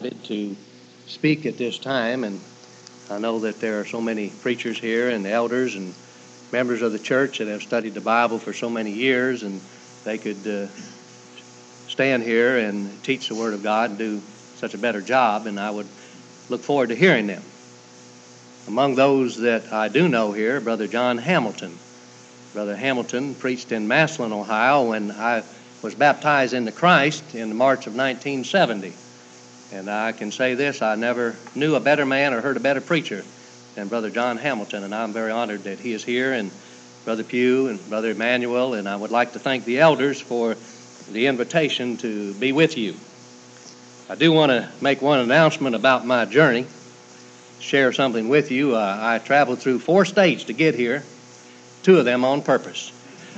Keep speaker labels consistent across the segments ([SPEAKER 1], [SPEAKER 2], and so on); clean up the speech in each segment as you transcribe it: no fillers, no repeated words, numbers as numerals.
[SPEAKER 1] to speak at this time, and I know that there are so many preachers here and elders and members of the church that have studied the Bible for so many years, and they could stand here and teach the Word of God and do such a better job, and I would look forward to hearing them. Among those that I do know here, Brother John Hamilton. Brother Hamilton preached in Massillon, Ohio when I was baptized into Christ in March of 1970. And I can say this, I never knew a better man or heard a better preacher than Brother John Hamilton, and I'm very honored that he is here, and Brother Pugh and Brother Emmanuel, and I would like to thank the elders for the invitation to be with you. I do want to make one announcement about my journey, share something with you. I traveled through 4 states to get here, 2 of them on purpose.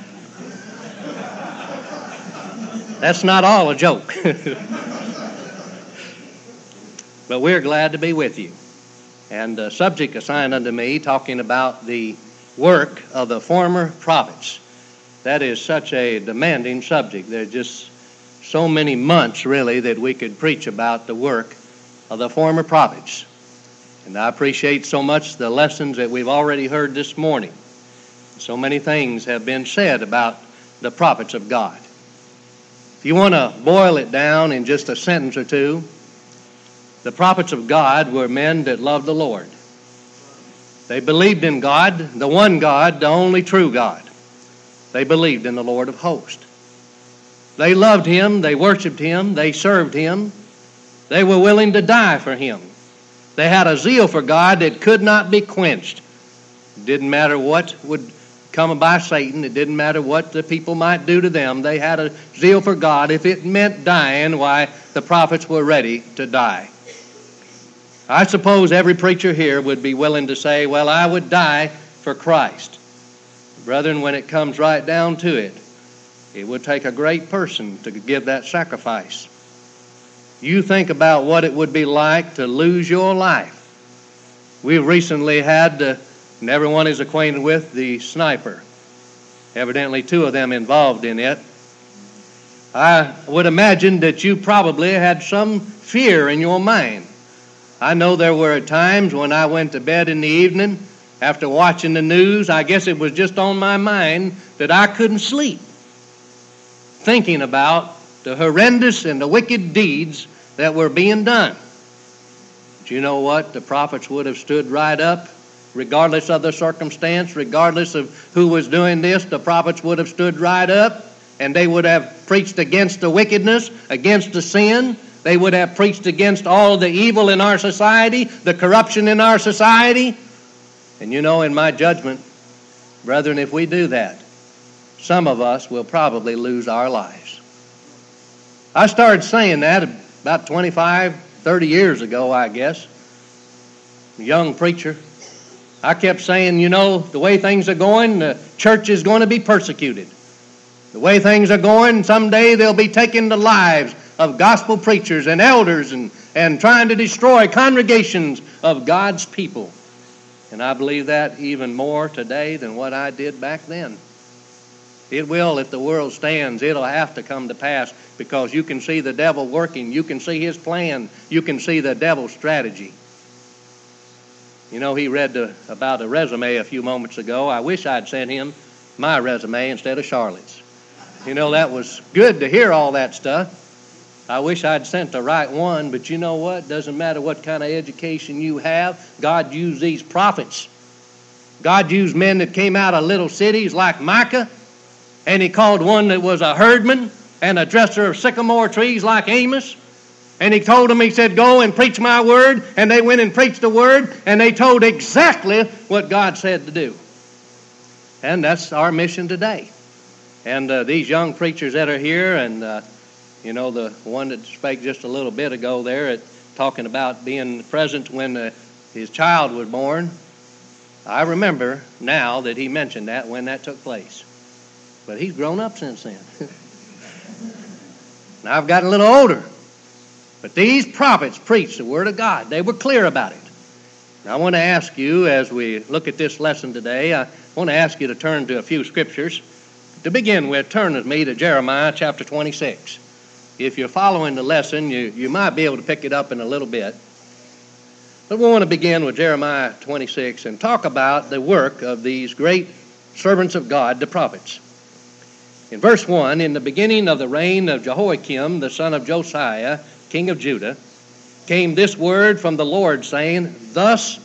[SPEAKER 1] That's not all a joke. But we're glad to be with you. And the subject assigned unto me, talking about the work of the former prophets. That is such a demanding subject. There's just so many months, really, that we could preach about the work of the former prophets. And I appreciate so much the lessons that we've already heard this morning. So many things have been said about the prophets of God. If you want to boil it down in just a sentence or two, the prophets of God were men that loved the Lord. They believed in God, the one God, the only true God. They believed in the Lord of hosts. They loved Him, they worshiped Him, they served Him. They were willing to die for Him. They had a zeal for God that could not be quenched. It didn't matter what would come by Satan. It didn't matter what the people might do to them. They had a zeal for God. If it meant dying, why, the prophets were ready to die. I suppose every preacher here would be willing to say, well, I would die for Christ. Brethren, when it comes right down to it, it would take a great person to give that sacrifice. You think about what it would be like to lose your life. We've recently had, and everyone is acquainted with, the sniper. Evidently 2 of them involved in it. I would imagine that you probably had some fear in your mind. I know there were times when I went to bed in the evening after watching the news, I guess it was just on my mind that I couldn't sleep, thinking about the horrendous and the wicked deeds that were being done. But you know what? The prophets would have stood right up, regardless of the circumstance, regardless of who was doing this. The prophets would have stood right up, and they would have preached against the wickedness, against the sin. They would have preached against all the evil in our society, the corruption in our society. And you know, in my judgment, brethren, if we do that, some of us will probably lose our lives. I started saying that about 25, 30 years ago, I guess. A young preacher. I kept saying, you know, the way things are going, the church is going to be persecuted. The way things are going, someday they'll be taking the lives of gospel preachers and elders and trying to destroy congregations of God's people. And I believe that even more today than what I did back then. It will, if the world stands, it'll have to come to pass, because you can see the devil working. You can see his plan. You can see the devil's strategy. You know, he read about a resume a few moments ago. I wish I'd sent him my resume instead of Charlotte's. You know, that was good to hear all that stuff. I wish I'd sent the right one, but you know what? Doesn't matter what kind of education you have. God used these prophets. God used men that came out of little cities like Micah, and He called one that was a herdman and a dresser of sycamore trees like Amos. And He told them, He said, go and preach my word. And they went and preached the word, and they told exactly what God said to do. And that's our mission today. And these young preachers that are here, and you know, the one that spake just a little bit ago there, talking about being present when his child was born. I remember now that he mentioned that when that took place. But he's grown up since then. Now I've gotten a little older. But these prophets preached the Word of God. They were clear about it. Now I want to ask you, as we look at this lesson today, I want to ask you to turn to a few scriptures. To begin with, turn with me to Jeremiah chapter 26. If you're following the lesson, you might be able to pick it up in a little bit. But we want to begin with Jeremiah 26 and talk about the work of these great servants of God, the prophets. In verse 1, in the beginning of the reign of Jehoiakim, the son of Josiah, king of Judah, came this word from the Lord, saying, Thus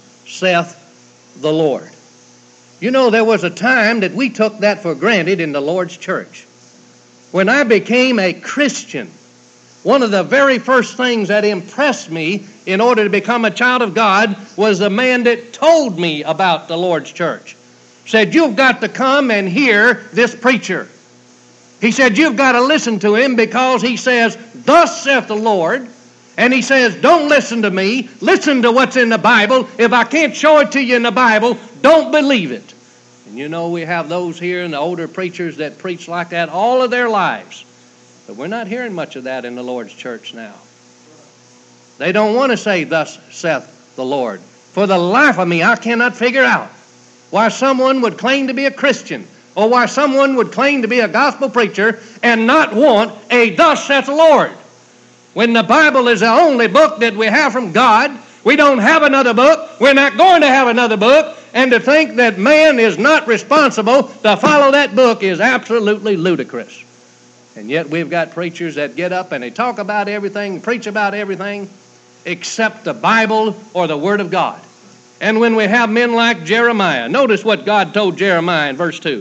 [SPEAKER 1] saith the Lord. You know, there was a time that we took that for granted in the Lord's church. When I became a Christian, one of the very first things that impressed me in order to become a child of God was the man that told me about the Lord's church. Said, you've got to come and hear this preacher. He said, you've got to listen to him because he says, Thus saith the Lord. And he says, don't listen to me. Listen to what's in the Bible. If I can't show it to you in the Bible, don't believe it. And you know, we have those here and the older preachers that preach like that all of their lives. But we're not hearing much of that in the Lord's church now. They don't want to say, Thus saith the Lord. For the life of me, I cannot figure out why someone would claim to be a Christian or why someone would claim to be a gospel preacher and not want a Thus saith the Lord. When the Bible is the only book that we have from God, we don't have another book. We're not going to have another book. And to think that man is not responsible to follow that book is absolutely ludicrous. And yet we've got preachers that get up and they talk about everything, preach about everything, except the Bible or the Word of God. And when we have men like Jeremiah, notice what God told Jeremiah in verse 2.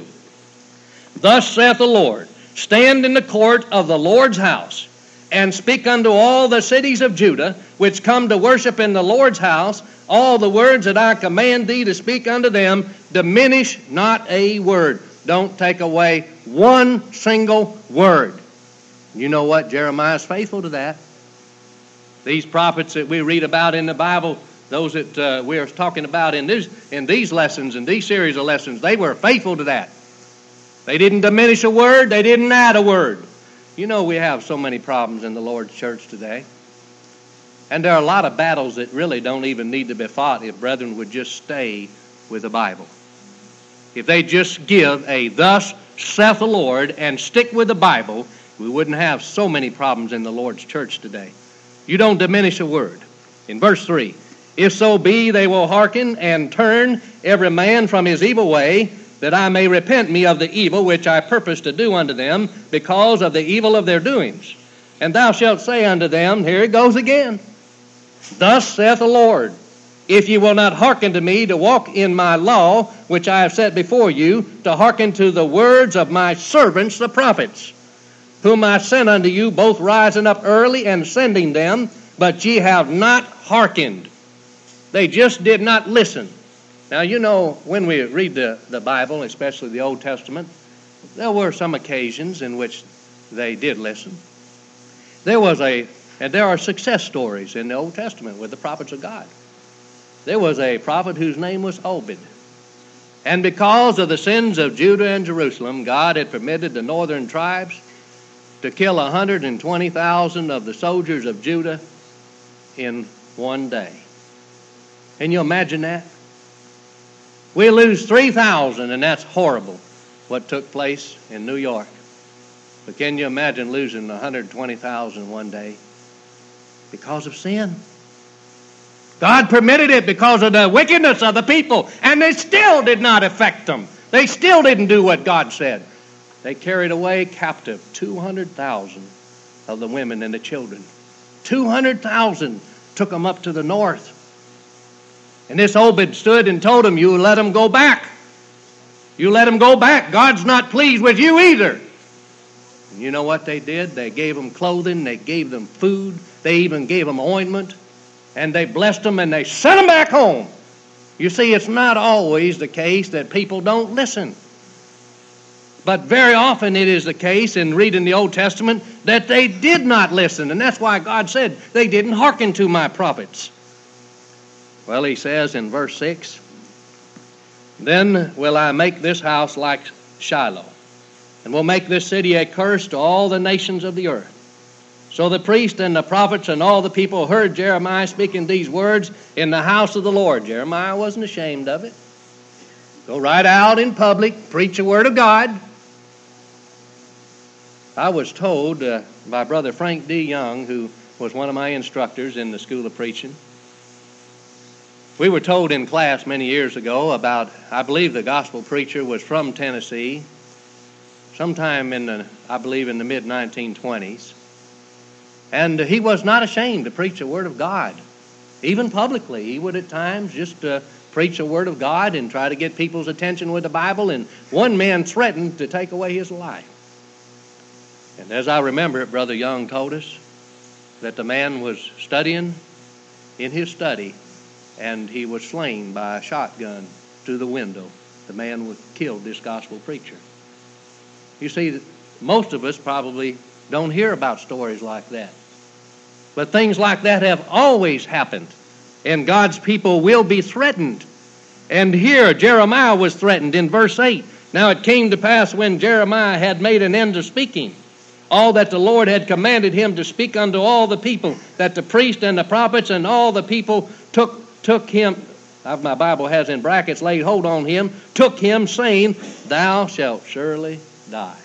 [SPEAKER 1] Thus saith the Lord, stand in the court of the Lord's house, and speak unto all the cities of Judah, which come to worship in the Lord's house, all the words that I command thee to speak unto them, diminish not a word. Don't take away one single word. You know what? Jeremiah's faithful to that. These prophets that we read about in the Bible, those that we are talking about in these lessons, in these series of lessons, they were faithful to that. They didn't diminish a word. They didn't add a word. You know, we have so many problems in the Lord's church today. And there are a lot of battles that really don't even need to be fought if brethren would just stay with the Bible. If they just give a Thus saith the Lord and stick with the Bible, we wouldn't have so many problems in the Lord's church today. You don't diminish a word. In verse 3, if so be they will hearken and turn every man from his evil way, that I may repent me of the evil which I purpose to do unto them, because of the evil of their doings. And thou shalt say unto them, here it goes again, Thus saith the Lord, if ye will not hearken to me to walk in my law, which I have set before you, to hearken to the words of my servants the prophets, whom I sent unto you, both rising up early and sending them, but ye have not hearkened. They just did not listen. Now, you know, when we read the Bible, especially the Old Testament, there were some occasions in which they did listen. And there are success stories in the Old Testament with the prophets of God. There was a prophet whose name was Obed. And because of the sins of Judah and Jerusalem, God had permitted the northern tribes to kill 120,000 of the soldiers of Judah in one day. Can you imagine that? We lose 3,000, and that's horrible, what took place in New York. But can you imagine losing 120,000 one day because of sin? God permitted it because of the wickedness of the people, and they still did not affect them. They still didn't do what God said. They carried away captive 200,000 of the women and the children. 200,000 took them up to the north. And this Obed stood and told them, you let them go back. You let them go back. God's not pleased with you either. And you know what they did? They gave them clothing. They gave them food. They even gave them ointment. And they blessed them and they sent them back home. You see, it's not always the case that people don't listen. But very often it is the case in reading the Old Testament that they did not listen. And that's why God said they didn't hearken to my prophets. Well, he says in verse 6, then will I make this house like Shiloh, and will make this city a curse to all the nations of the earth. So the priest and the prophets and all the people heard Jeremiah speaking these words in the house of the Lord. Jeremiah wasn't ashamed of it. Go right out in public, preach the word of God. I was told by Brother Frank D. Young, who was one of my instructors in the School of Preaching. We were told in class many years ago about, I believe the gospel preacher was from Tennessee, sometime in the mid-1920s. And he was not ashamed to preach the Word of God. Even publicly, he would at times just preach the Word of God and try to get people's attention with the Bible, and one man threatened to take away his life. And as I remember it, Brother Young told us that the man was studying in his study, and he was slain by a shotgun through the window. The man killed this gospel preacher. You see, most of us probably don't hear about stories like that. But things like that have always happened, and God's people will be threatened. And here Jeremiah was threatened in verse 8. Now it came to pass when Jeremiah had made an end of speaking all that the Lord had commanded him to speak unto all the people, that the priest and the prophets and all the people took him, my Bible has in brackets, laid hold on him, took him, saying, Thou shalt surely die.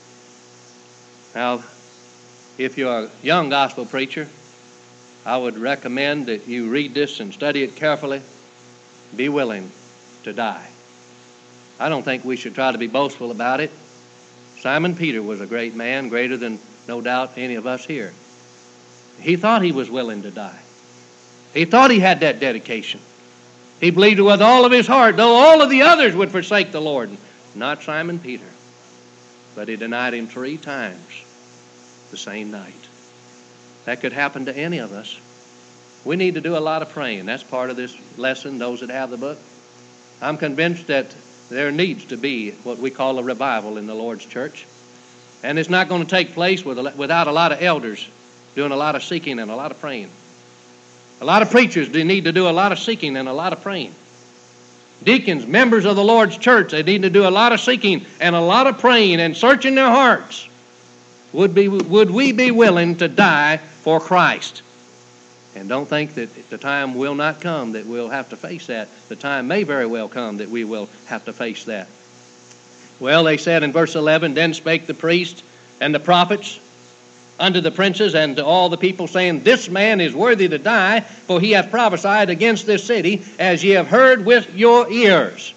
[SPEAKER 1] Now, if you're a young gospel preacher, I would recommend that you read this and study it carefully. Be willing to die. I don't think we should try to be boastful about it. Simon Peter was a great man, greater than, no doubt, any of us here. He thought he was willing to die. He thought he had that dedication. He believed with all of his heart, though all of the others would forsake the Lord. Not Simon Peter. But he denied him 3 times the same night. That could happen to any of us. We need to do a lot of praying. That's part of this lesson, those that have the book. I'm convinced that there needs to be what we call a revival in the Lord's church. And it's not going to take place without a lot of elders doing a lot of seeking and a lot of praying. A lot of preachers need to do a lot of seeking and a lot of praying. Deacons, members of the Lord's church, they need to do a lot of seeking and a lot of praying and searching their hearts. Would we be willing to die for Christ? And don't think that the time will not come that we'll have to face that. The time may very well come that we will have to face that. Well, they said in verse 11, Then spake the priest and the prophets unto the princes and to all the people, saying, This man is worthy to die, for he hath prophesied against this city, as ye have heard with your ears.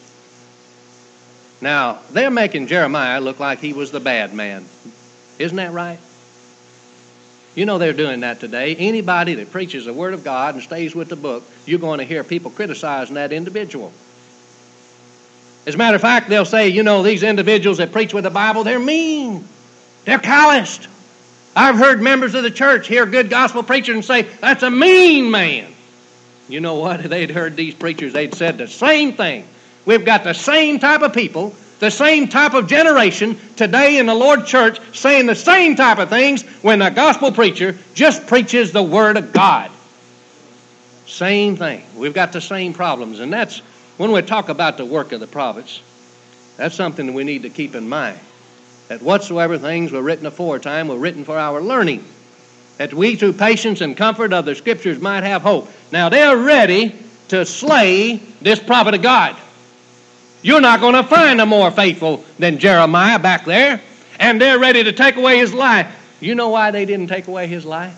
[SPEAKER 1] Now, they're making Jeremiah look like he was the bad man. Isn't that right? You know they're doing that today. Anybody that preaches the Word of God and stays with the book, you're going to hear people criticizing that individual. As a matter of fact, they'll say, these individuals that preach with the Bible, they're mean. They're calloused. I've heard members of the church hear good gospel preachers and say, that's a mean man. You know what? If they'd heard these preachers, they'd said the same thing. We've got the same type of people, the same type of generation today in the Lord's church saying the same type of things when the gospel preacher just preaches the Word of God. Same thing. We've got the same problems. And that's, when we talk about the work of the prophets, that's something that we need to keep in mind. That whatsoever things were written aforetime were written for our learning, that we through patience and comfort of the Scriptures might have hope. Now they're ready to slay this prophet of God. You're not going to find a more faithful than Jeremiah back there. And they're ready to take away his life. You know why they didn't take away his life?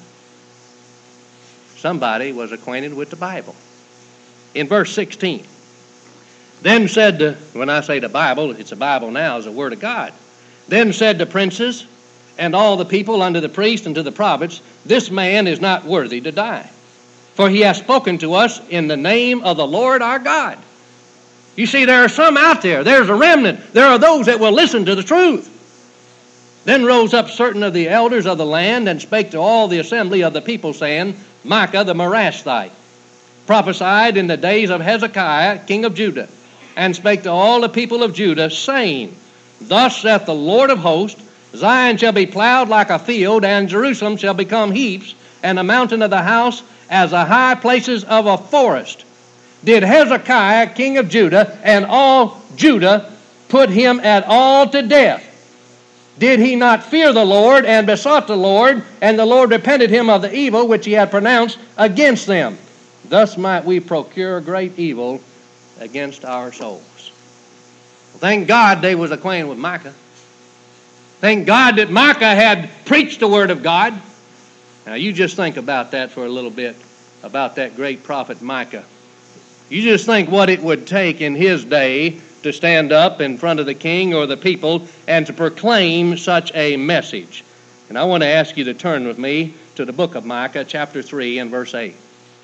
[SPEAKER 1] Somebody was acquainted with the Bible. In verse 16, Then said when I say the Bible, it's a Bible now, it's a Word of God. Then said the princes and all the people unto the priests and to the prophets, This man is not worthy to die, for he hath spoken to us in the name of the Lord our God. You see, there are some out there. There's a remnant. There are those that will listen to the truth. Then rose up certain of the elders of the land and spake to all the assembly of the people, saying, Micah the Morasthite prophesied in the days of Hezekiah, king of Judah, and spake to all the people of Judah, saying, Thus saith the Lord of hosts, Zion shall be plowed like a field, and Jerusalem shall become heaps, and the mountain of the house as the high places of a forest. Did Hezekiah, king of Judah, and all Judah put him at all to death? Did he not fear the Lord and besought the Lord, and the Lord repented him of the evil which he had pronounced against them? Thus might we procure great evil against our souls. Thank God they was acquainted with Micah. Thank God that Micah had preached the Word of God. Now you just think about that for a little bit, about that great prophet Micah. You just think what it would take in his day to stand up in front of the king or the people and to proclaim such a message. And I want to ask you to turn with me to the book of Micah, chapter 3 and verse 8.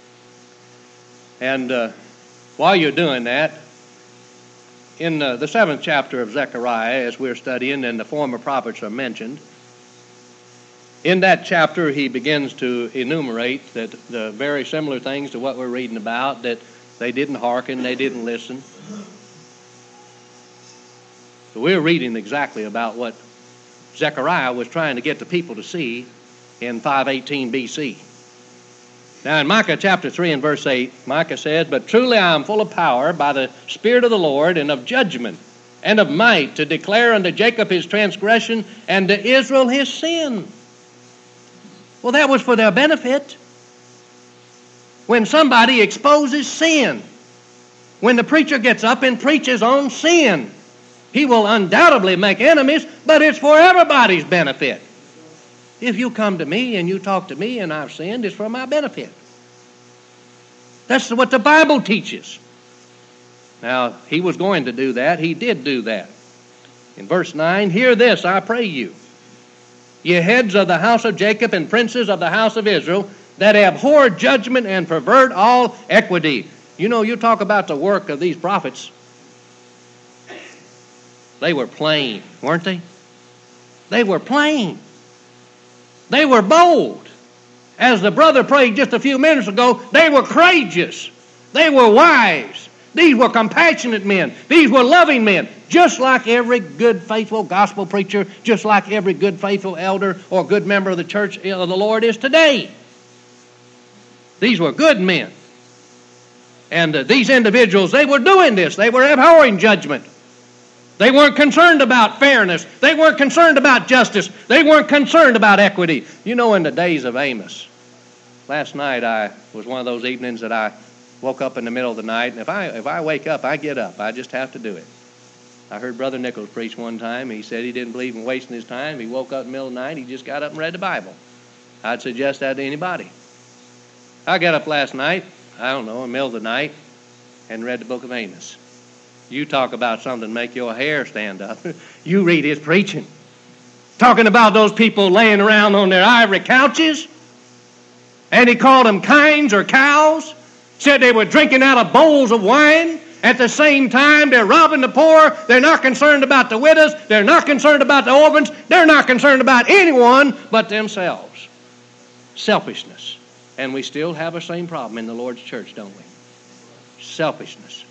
[SPEAKER 1] And while you're doing that, in the 7th chapter of Zechariah, as we're studying, and the former prophets are mentioned, in that chapter he begins to enumerate that the very similar things to what we're reading about, that they didn't hearken, they didn't listen. So we're reading exactly about what Zechariah was trying to get the people to see in 518 BC. Now in Micah chapter 3 and verse 8, Micah says, "But truly I am full of power by the Spirit of the Lord, and of judgment, and of might, to declare unto Jacob his transgression, and to Israel his sin." Well, that was for their benefit. When somebody exposes sin, when the preacher gets up and preaches on sin, he will undoubtedly make enemies, but it's for everybody's benefit. If you come to me and you talk to me and I've sinned, it's for my benefit. That's what the Bible teaches. Now, he was going to do that. He did do that. In verse 9, "Hear this, I pray you, ye heads of the house of Jacob and princes of the house of Israel, that abhor judgment and pervert all equity." You know, you talk about the work of these prophets. They were plain, weren't they? They were plain. They were bold. As the brother prayed just a few minutes ago, they were courageous. They were wise. These were compassionate men. These were loving men. Just like every good, faithful gospel preacher, just like every good, faithful elder or good member of the church of the Lord is today. These were good men. And these individuals, they were doing this. They were abhorring judgment. They weren't concerned about fairness. They weren't concerned about justice. They weren't concerned about equity. You know, in the days of Amos, last night was one of those evenings that I woke up in the middle of the night, and if I wake up, I get up. I just have to do it. I heard Brother Nichols preach one time. He said he didn't believe in wasting his time. He woke up in the middle of the night. He just got up and read the Bible. I'd suggest that to anybody. I got up last night, I don't know, in the middle of the night, and read the book of Amos. You talk about something to make your hair stand up. You read his preaching. Talking about those people laying around on their ivory couches. And he called them kines or cows. Said they were drinking out of bowls of wine. At the same time, they're robbing the poor. They're not concerned about the widows. They're not concerned about the orphans. They're not concerned about anyone but themselves. Selfishness. And we still have the same problem in the Lord's church, don't we? Selfishness.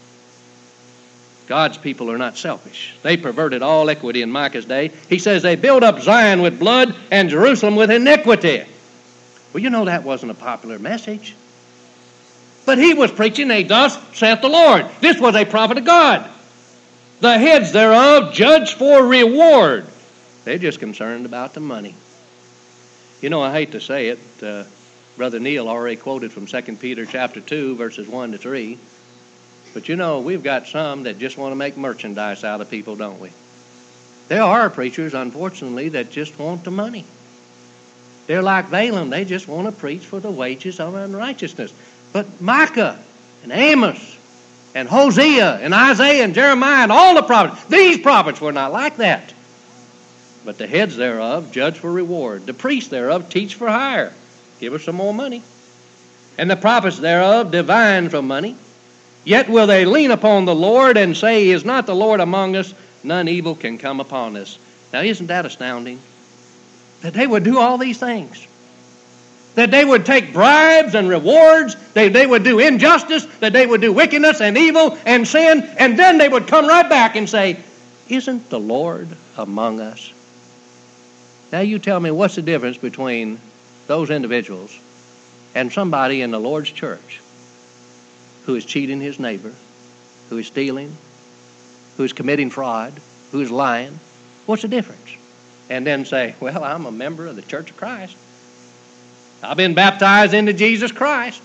[SPEAKER 1] God's people are not selfish. They perverted all equity in Micah's day. He says they built up Zion with blood and Jerusalem with iniquity. Well, you know that wasn't a popular message. But he was preaching a "Thus saith the Lord." This was a prophet of God. "The heads thereof judge for reward." They're just concerned about the money. You know, I hate to say it. Brother Neil already quoted from 2 Peter chapter 2, verses 1 to 3. But you know, we've got some that just want to make merchandise out of people, don't we? There are preachers, unfortunately, that just want the money. They're like Balaam. They just want to preach for the wages of unrighteousness. But Micah and Amos and Hosea and Isaiah and Jeremiah and all the prophets, these prophets were not like that. But the heads thereof judge for reward. The priests thereof teach for hire. Give us some more money. And the prophets thereof divine from money. Yet will they lean upon the Lord and say, "Is not the Lord among us? None evil can come upon us." Now, isn't that astounding? That they would do all these things. That they would take bribes and rewards. They would do injustice. That they would do wickedness and evil and sin. And then they would come right back and say, "Isn't the Lord among us?" Now, you tell me, what's the difference between those individuals and somebody in the Lord's church who is cheating his neighbor, who is stealing, who is committing fraud, who is lying? What's the difference? And then say, "Well, I'm a member of the Church of Christ. I've been baptized into Jesus Christ."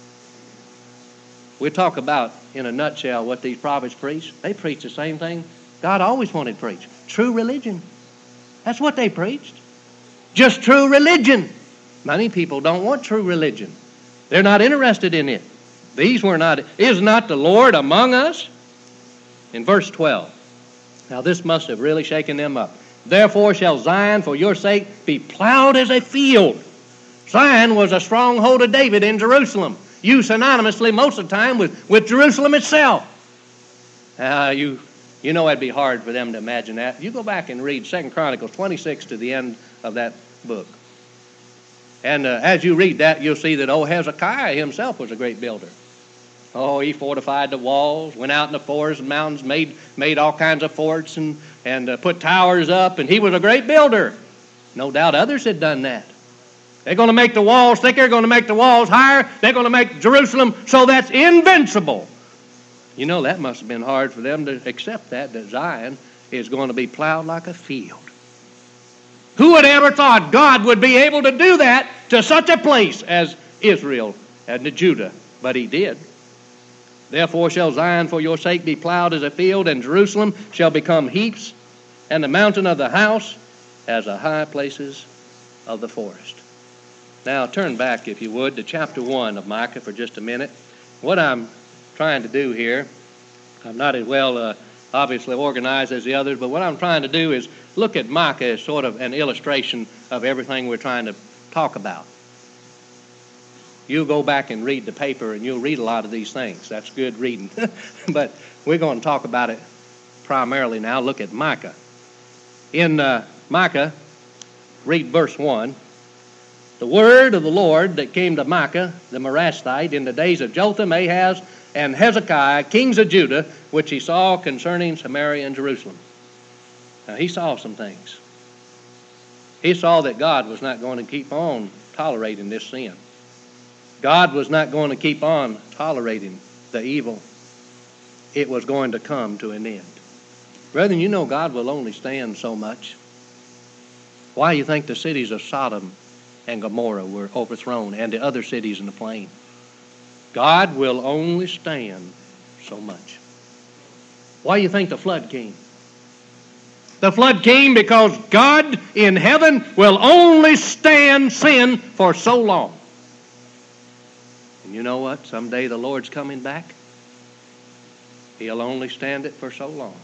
[SPEAKER 1] We talk about, in a nutshell, what these prophets preach. They preach the same thing God always wanted preached. True religion. That's what they preached. Just true religion. Many people don't want true religion. They're not interested in it. These were not. Is not the Lord among us? In verse 12. Now this must have really shaken them up. Therefore shall Zion for your sake be plowed as a field. Zion was a stronghold of David in Jerusalem, used synonymously most of the time with Jerusalem itself. You know it'd be hard for them to imagine that. You go back and read 2 Chronicles 26 to the end of that book. And as you read that, you'll see that Hezekiah himself was a great builder. Oh, he fortified the walls, went out in the forests and mountains, made all kinds of forts and put towers up, and he was a great builder. No doubt others had done that. They're going to make the walls thicker, they're going to make the walls higher, they're going to make Jerusalem so that's invincible. You know, that must have been hard for them to accept that Zion is going to be plowed like a field. Who would ever thought God would be able to do that to such a place as Israel and to Judah? But he did. Therefore shall Zion for your sake be plowed as a field, and Jerusalem shall become heaps, and the mountain of the house as the high places of the forest. Now turn back, if you would, to chapter 1 of Micah for just a minute. What I'm trying to do here, I'm not as well obviously organized as the others, but what I'm trying to do is look at Micah as sort of an illustration of everything we're trying to talk about. You'll go back and read the paper and you'll read a lot of these things. That's good reading. But we're going to talk about it primarily now. Look at Micah. In Micah, read verse 1. The word of the Lord that came to Micah, the Morasthite, in the days of Jotham, Ahaz, and Hezekiah, kings of Judah, which he saw concerning Samaria and Jerusalem. Now, he saw some things. He saw that God was not going to keep on tolerating this sin. God was not going to keep on tolerating the evil. It was going to come to an end. Brethren, you know God will only stand so much. Why do you think the cities of Sodom and Gomorrah were overthrown, and the other cities in the plain? God will only stand so much. Why do you think the flood came? The flood came because God in heaven will only stand sin for so long. And you know what? Someday the Lord's coming back. He'll only stand it for so long.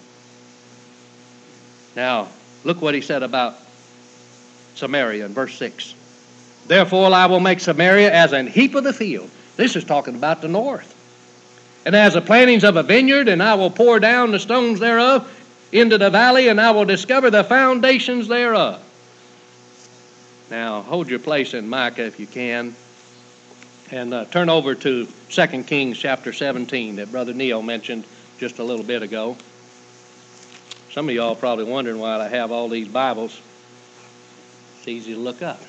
[SPEAKER 1] Now, look what he said about Samaria in verse 6. Therefore I will make Samaria as an heap of the field. This is talking about the north. And as the plantings of a vineyard, and I will pour down the stones thereof into the valley, and I will discover the foundations thereof. Now, hold your place in Micah if you can, and turn over to 2 Kings chapter 17 that Brother Neil mentioned just a little bit ago. Some of y'all probably wondering why I have all these Bibles. It's easy to look up.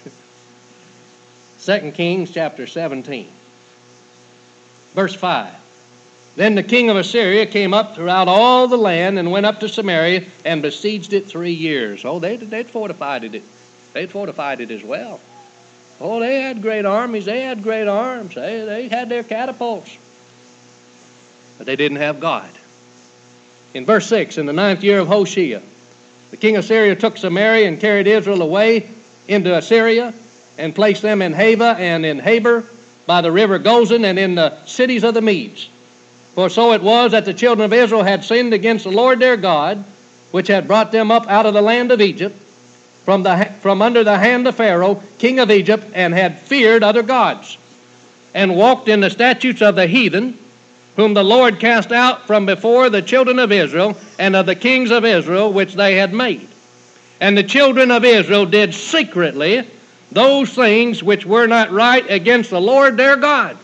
[SPEAKER 1] 2 Kings chapter 17. Verse 5. Then the king of Assyria came up throughout all the land and went up to Samaria and besieged it 3 years. Oh, they'd fortified it. They'd fortified it as well. Oh, they had great armies. They had great arms. They had their catapults. But they didn't have God. In verse 6, in the 9th year of Hoshea, the king of Syria took Samaria and carried Israel away into Assyria and placed them in Hava and in Habor by the river Gozan and in the cities of the Medes. For so it was that the children of Israel had sinned against the Lord their God, which had brought them up out of the land of Egypt, from under the hand of Pharaoh, king of Egypt, and had feared other gods, and walked in the statutes of the heathen, whom the Lord cast out from before the children of Israel, and of the kings of Israel, which they had made. And the children of Israel did secretly those things which were not right against the Lord their God.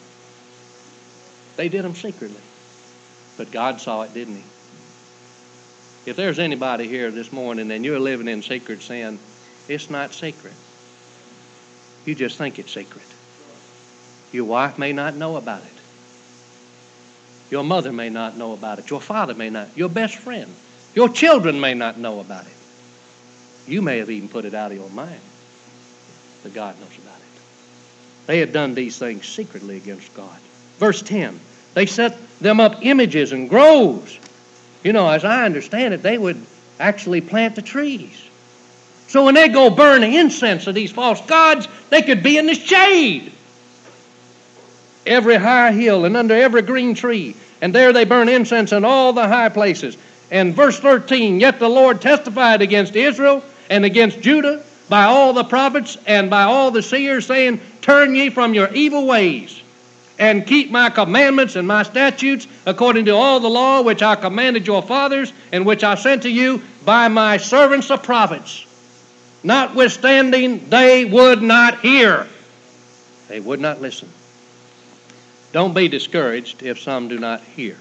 [SPEAKER 1] They did them secretly. But God saw it, didn't he? If there's anybody here this morning and you're living in secret sin, it's not secret. You just think it's secret. Your wife may not know about it. Your mother may not know about it. Your father may not. Your best friend. Your children may not know about it. You may have even put it out of your mind. But God knows about it. They had done these things secretly against God. Verse 10, they set them up images and groves. You know, as I understand it, they would actually plant the trees. So when they go burn incense to these false gods, they could be in the shade. Every high hill and under every green tree. And there they burn incense in all the high places. And verse 13, yet the Lord testified against Israel and against Judah by all the prophets and by all the seers, saying, turn ye from your evil ways, and keep my commandments and my statutes according to all the law which I commanded your fathers, and which I sent to you by my servants the prophets. Notwithstanding, they would not hear. They would not listen. Don't be discouraged if some do not hear.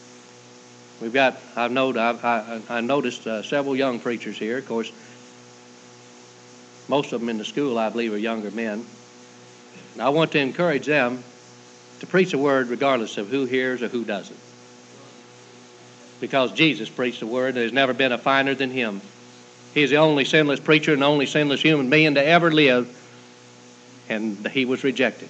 [SPEAKER 1] I noticed several young preachers here. Of course, most of them in the school, I believe, are younger men. And I want to encourage them to preach a word regardless of who hears or who doesn't. Because Jesus preached a word, there's never been a finer than him. He's the only sinless preacher and the only sinless human being to ever live, and he was rejected.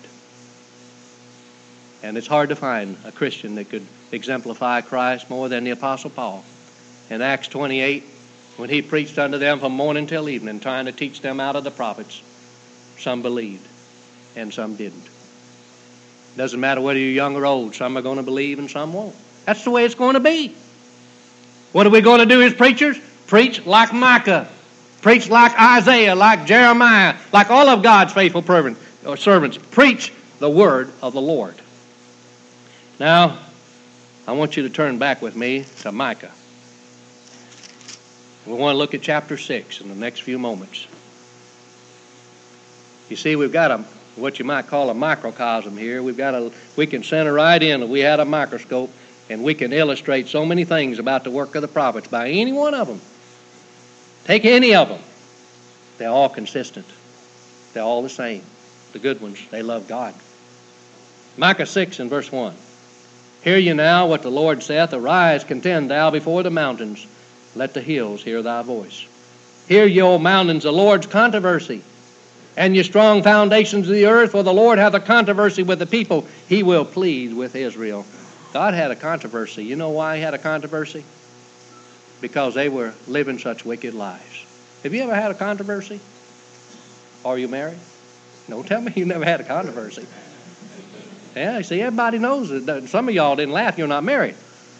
[SPEAKER 1] And it's hard to find a Christian that could exemplify Christ more than the Apostle Paul. In Acts 28, when he preached unto them from morning till evening, trying to teach them out of the prophets, some believed and some didn't. Doesn't matter whether you're young or old, some are going to believe and some won't. That's the way it's going to be. What are we going to do as preachers? Preach like Micah. Preach like Isaiah, like Jeremiah, like all of God's faithful servants. Preach the word of the Lord. Now, I want you to turn back with me to Micah. We want to look at chapter 6 in the next few moments. You see, we've got what you might call a microcosm here. We can center right in. If we had a microscope, and we can illustrate so many things about the work of the prophets by any one of them. Take any of them. They're all consistent. They're all the same. The good ones, they love God. Micah 6 and verse 1. Hear ye now what the Lord saith, arise, contend thou before the mountains, let the hills hear thy voice. Hear ye, O mountains, the Lord's controversy, and ye strong foundations of the earth, for the Lord hath a controversy with the people, he will plead with Israel. God had a controversy. You know why he had a controversy? Because they were living such wicked lives. Have you ever had a controversy? Are you married? Don't tell me you never had a controversy. Yeah, see, everybody knows it. Some of y'all didn't laugh. You're not married.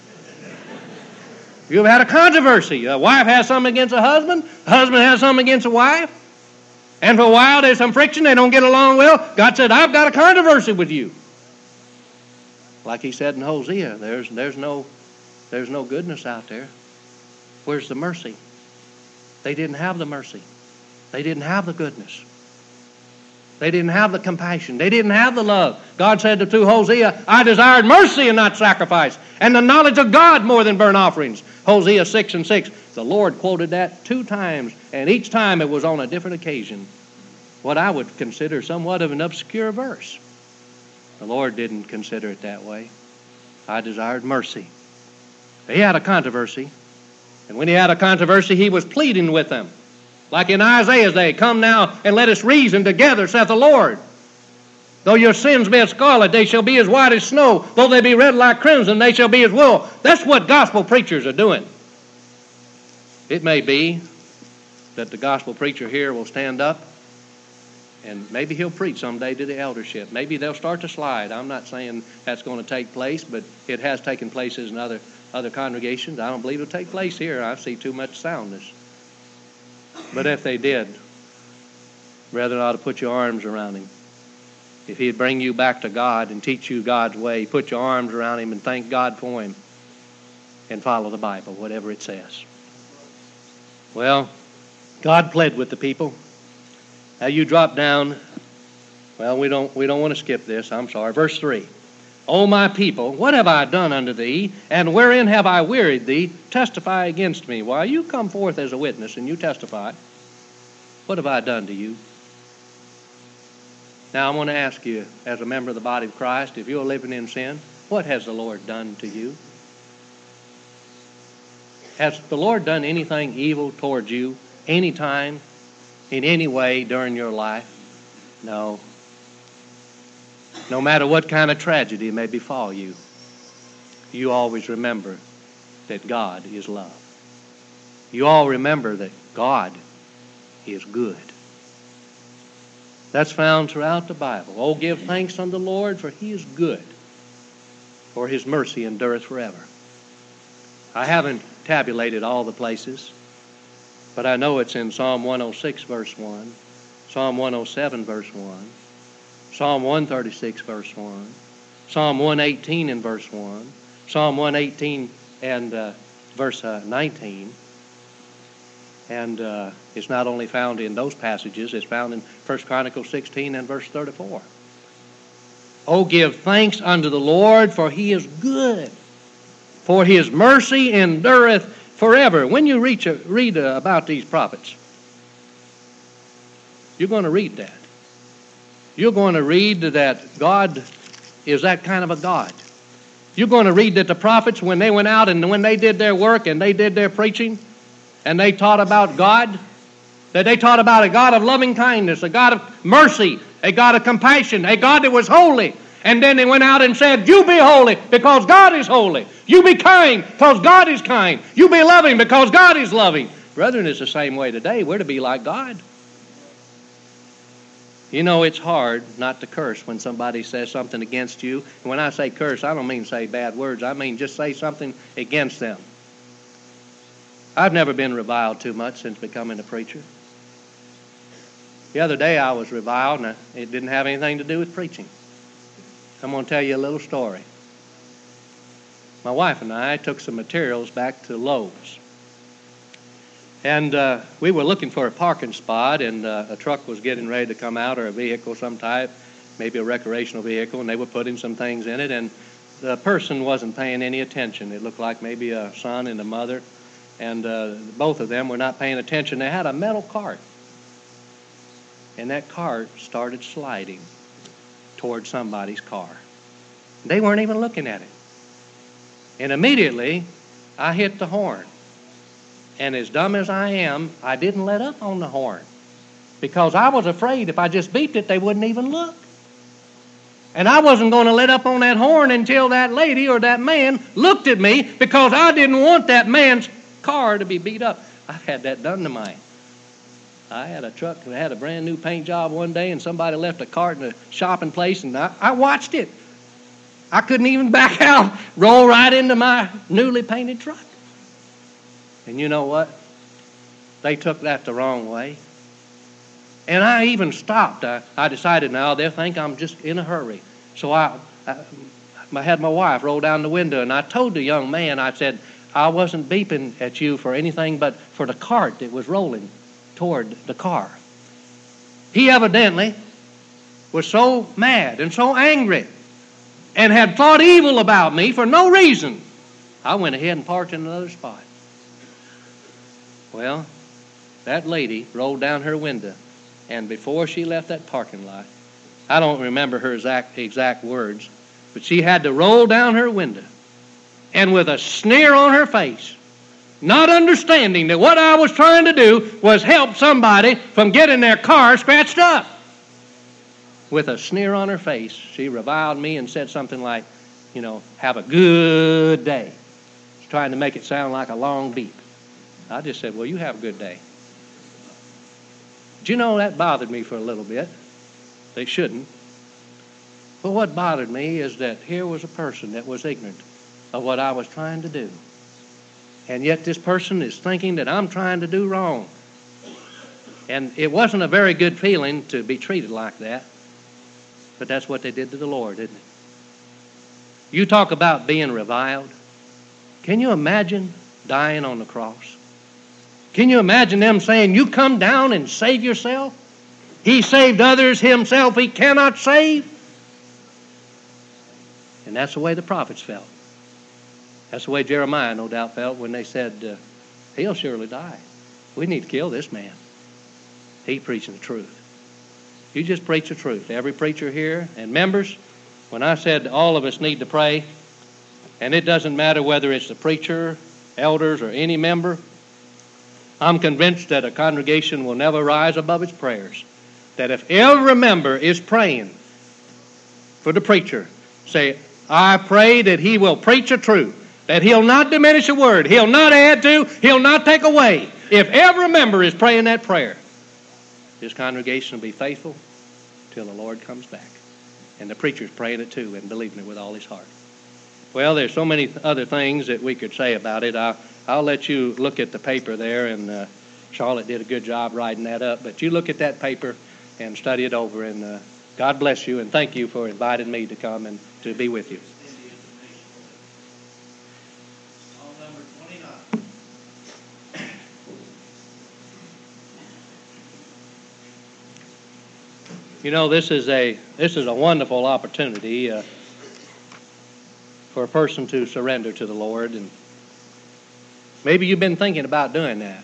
[SPEAKER 1] You ever had a controversy? A wife has something against a husband has something against a wife. And for a while there's some friction. They don't get along well. God said, I've got a controversy with you. Like he said in Hosea, there's no goodness out there. Where's the mercy? They didn't have the mercy. They didn't have the goodness. They didn't have the compassion. They didn't have the love. God said to Hosea, I desired mercy and not sacrifice, and the knowledge of God more than burnt offerings. Hosea 6 and 6. The Lord quoted that 2 times, and each time it was on a different occasion. What I would consider somewhat of an obscure verse. The Lord didn't consider it that way. I desired mercy. He had a controversy. And when he had a controversy, he was pleading with them. Like in Isaiah's day, come now and let us reason together, saith the Lord. Though your sins be as scarlet, they shall be as white as snow. Though they be red like crimson, they shall be as wool. That's what gospel preachers are doing. It may be that the gospel preacher here will stand up and maybe he'll preach someday to the eldership. Maybe they'll start to slide. I'm not saying that's going to take place, but it has taken places in other congregations. I don't believe it'll take place here. I see too much soundness. But if they did, brethren, ought to put your arms around him. If he'd bring you back to God and teach you God's way, put your arms around him and thank God for him and follow the Bible, whatever it says. Well, God pled with the people. Now you drop down. Well, we don't want to skip this. I'm sorry. Verse 3. O my people, what have I done unto thee, and wherein have I wearied thee? Testify against me. Why, you come forth as a witness and you testify. What have I done to you? Now I'm going to ask you, as a member of the body of Christ, if you're living in sin, what has the Lord done to you? Has the Lord done anything evil towards you, any time, in any way during your life? No. No matter what kind of tragedy may befall you, you always remember that God is love. You all remember that God is good. That's found throughout the Bible. Oh, give thanks unto the Lord, for He is good, for His mercy endureth forever. I haven't tabulated all the places, but I know it's in Psalm 106, verse 1, Psalm 107, verse 1, Psalm 136, verse 1, Psalm 118 and verse 1, Psalm 118 and verse 19. And it's not only found in those passages, it's found in 1 Chronicles 16 and verse 34. Oh, give thanks unto the Lord, for He is good, for His mercy endureth forever. When you read about these prophets, you're going to read that. You're going to read that God is that kind of a God. You're going to read that the prophets, when they went out and when they did their work and they did their preaching, and they taught about God, that they taught about a God of loving kindness, a God of mercy, a God of compassion, a God that was holy. And then they went out and said, you be holy because God is holy. You be kind because God is kind. You be loving because God is loving. Brethren, it's the same way today. We're to be like God. You know, it's hard not to curse when somebody says something against you. And when I say curse, I don't mean say bad words. I mean just say something against them. I've never been reviled too much since becoming a preacher. The other day I was reviled, and it didn't have anything to do with preaching. I'm going to tell you a little story. My wife and I took some materials back to Lowe's. And we were looking for a parking spot, and a truck was getting ready to come out, or a vehicle of some type, maybe a recreational vehicle, and they were putting some things in it, and the person wasn't paying any attention. It looked like maybe a son and a mother. And both of them were not paying attention. They had a metal cart. And that cart started sliding toward somebody's car. They weren't even looking at it. And immediately, I hit the horn. And as dumb as I am, I didn't let up on the horn. Because I was afraid if I just beeped it, they wouldn't even look. And I wasn't going to let up on that horn until that lady or that man looked at me, because I didn't want that man's car to be beat up. I've had that done to mine. I had a truck that had a brand new paint job one day, and somebody left a cart in a shopping place, and I watched it. I couldn't even back out, roll right into my newly painted truck. And you know what? They took that the wrong way. And I even stopped. I decided now they'll think I'm just in a hurry. So I had my wife roll down the window, and I told the young man, I said, I wasn't beeping at you for anything but for the cart that was rolling toward the car. He evidently was so mad and so angry and had thought evil about me for no reason. I went ahead and parked in another spot. Well, that lady rolled down her window, and before she left that parking lot, I don't remember her exact words, but she had to roll down her window, and with a sneer on her face, not understanding that what I was trying to do was help somebody from getting their car scratched up. With a sneer on her face, she reviled me and said something like, have a good day. She's trying to make it sound like a long beep. I just said, well, you have a good day. Do you know that bothered me for a little bit? They shouldn't. But what bothered me is that here was a person that was ignorant of what I was trying to do. And yet this person is thinking that I'm trying to do wrong. And it wasn't a very good feeling to be treated like that. But that's what they did to the Lord, didn't it? You talk about being reviled. Can you imagine dying on the cross? Can you imagine them saying, you come down and save yourself? He saved others, himself he cannot save. And that's the way the prophets felt. That's the way Jeremiah no doubt felt when they said, he'll surely die. We need to kill this man. He's preaching the truth. You just preach the truth. Every preacher here and members, when I said all of us need to pray, and it doesn't matter whether it's the preacher, elders, or any member, I'm convinced that a congregation will never rise above its prayers. That if every member is praying for the preacher, say, I pray that he will preach the truth, that he'll not diminish a word, he'll not add to, he'll not take away. If every member is praying that prayer, This congregation will be faithful till the Lord comes back. And the preacher's praying it too and believing it with all his heart. Well, there's so many other things that we could say about it. I'll let you look at the paper there, and Charlotte did a good job writing that up. But you look at that paper and study it over, and God bless you, and thank you for inviting me to come and to be with you.
[SPEAKER 2] Song number 29.
[SPEAKER 1] You know, this is a wonderful opportunity for a person to surrender to the Lord, and maybe you've been thinking about doing that.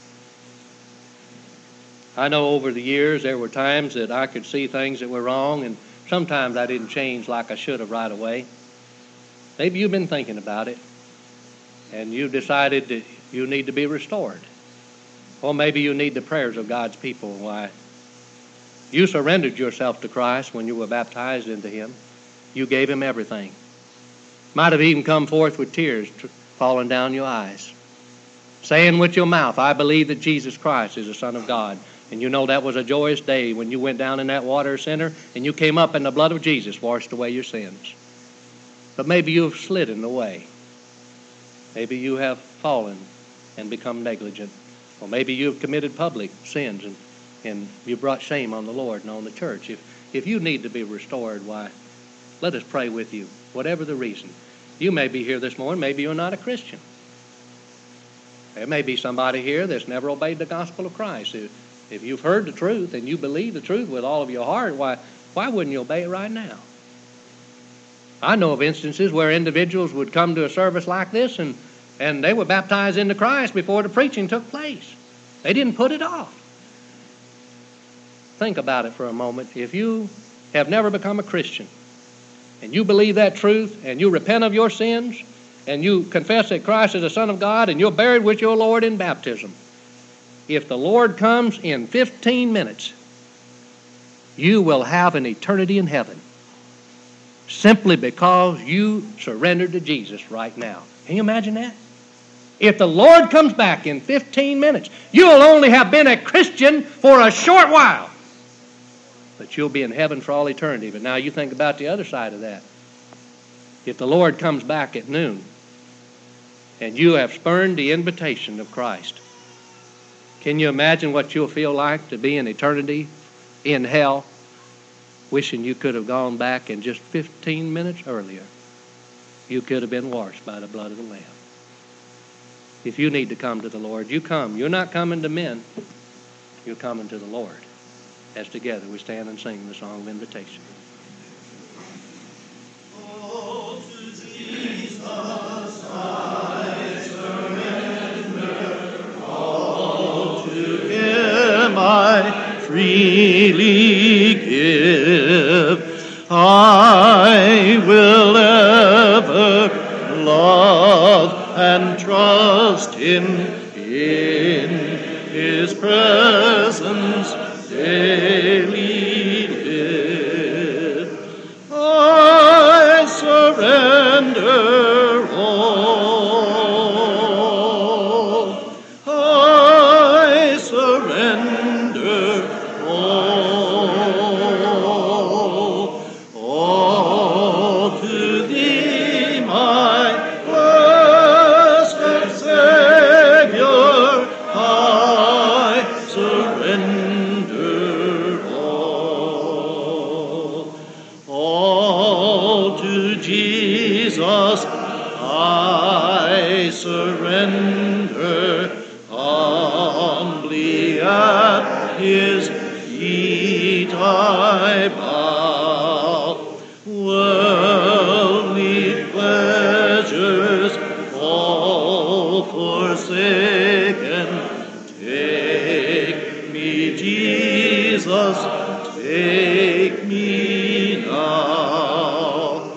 [SPEAKER 1] I know over the years there were times that I could see things that were wrong, and sometimes I didn't change like I should have right away. Maybe you've been thinking about it, and you've decided that you need to be restored. Or maybe you need the prayers of God's people. Why, you surrendered yourself to Christ when you were baptized into Him. You gave Him everything. Might have even come forth with tears falling down your eyes, saying with your mouth, I believe that Jesus Christ is the Son of God. And you know that was a joyous day when you went down in that water center and you came up and the blood of Jesus washed away your sins. But maybe you have slid in the way. Maybe you have fallen and become negligent. Or maybe you have committed public sins and you brought shame on the Lord and on the church. If you need to be restored, why, let us pray with you, whatever the reason. You may be here this morning, maybe you're not a Christian. There may be somebody here that's never obeyed the gospel of Christ. If you've heard the truth and you believe the truth with all of your heart, why wouldn't you obey it right now? I know of instances where individuals would come to a service like this and they were baptized into Christ before the preaching took place. They didn't put it off. Think about it for a moment. If you have never become a Christian and you believe that truth and you repent of your sins and you confess that Christ is the Son of God and you're buried with your Lord in baptism, if the Lord comes in 15 minutes, you will have an eternity in heaven simply because you surrendered to Jesus right now. Can you imagine that? If the Lord comes back in 15 minutes, you will only have been a Christian for a short while, but you'll be in heaven for all eternity. But now you think about the other side of that. If the Lord comes back at noon and you have spurned the invitation of Christ, can you imagine what you'll feel like to be in eternity in hell, wishing you could have gone back and just 15 minutes earlier you could have been washed by the blood of the Lamb? If you need to come to the Lord, you come. You're not coming to men. You're coming to the Lord. As together we stand and sing the song of invitation.
[SPEAKER 2] Oh, to Jesus I surrender. All to Him I freely give. I will ever love and trust Him in His presence daily live. I surrender all. I surrender all to Thee, my blessed Savior. I surrender all to Jesus. I surrender humbly at His feet I bow. Worldly pleasures all forsaken, take me, Jesus, take me now.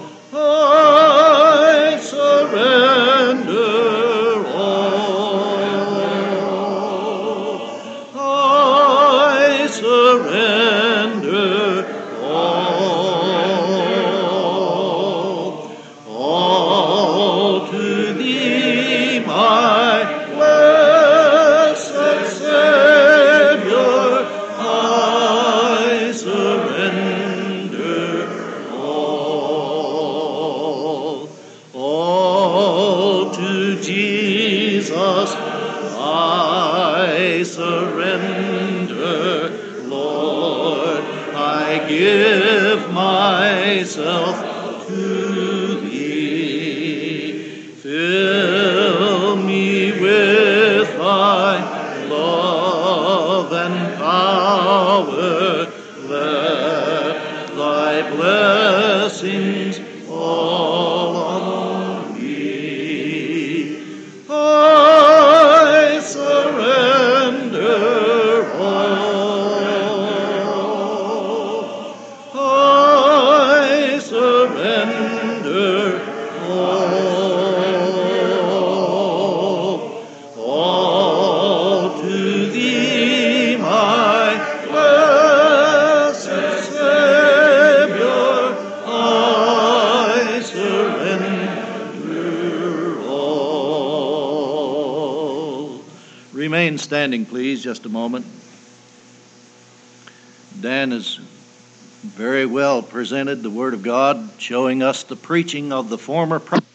[SPEAKER 2] I surrender all. I surrender all to Thee, my blessed Savior. I all to Jesus I surrender, Lord, I give myself to Thee. Fill me with Thy love and power, let Thy blessings fall on me. I surrender all. I surrender all to Thee, my blessed Savior. I surrender all. Remain standing, please, just a moment. Dan has very well presented the Word of God, showing us the preaching of the former prophets.